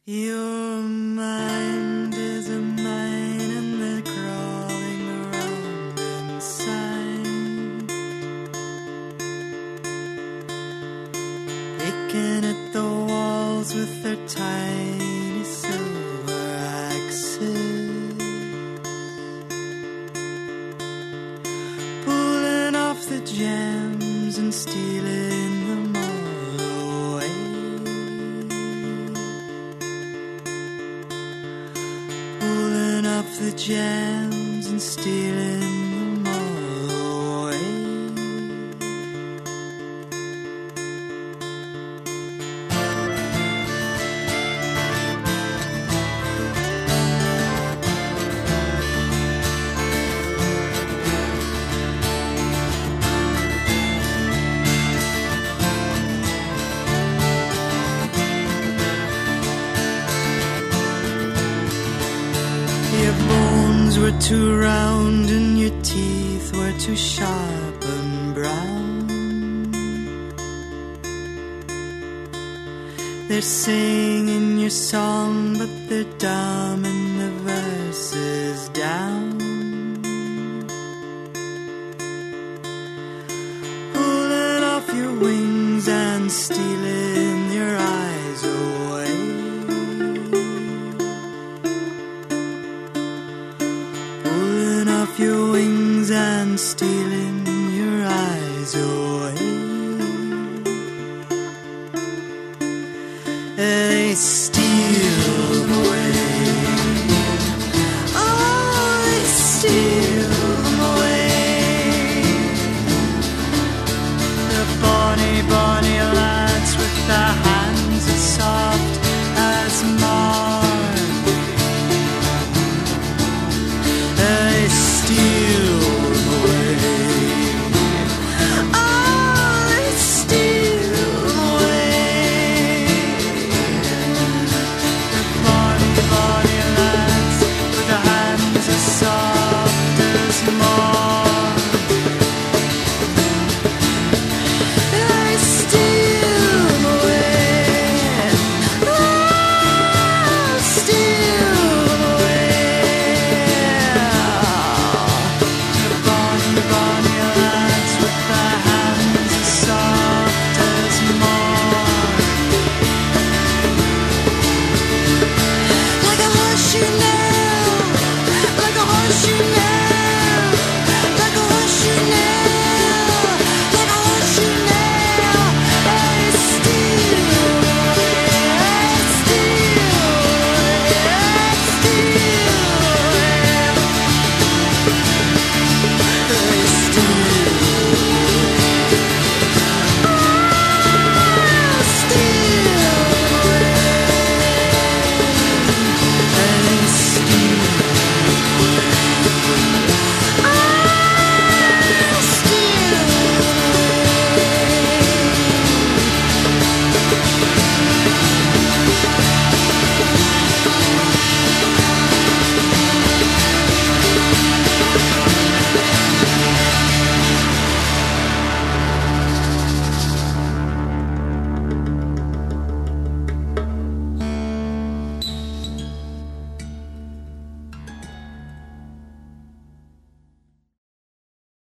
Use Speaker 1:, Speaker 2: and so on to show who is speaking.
Speaker 1: Your mind is a mine and they're crawling around inside, picking at the walls with their tiny silver axes, pulling off the gems and stealing them all away. Pulling off the gems and stealing them all away. Your bones were too round and your teeth were too sharp and brown. They're singing your song, but they're dumb and the verse is down. Pulling off your wings and stealing your eyes away. Pulling off your wings and stealing your eyes away.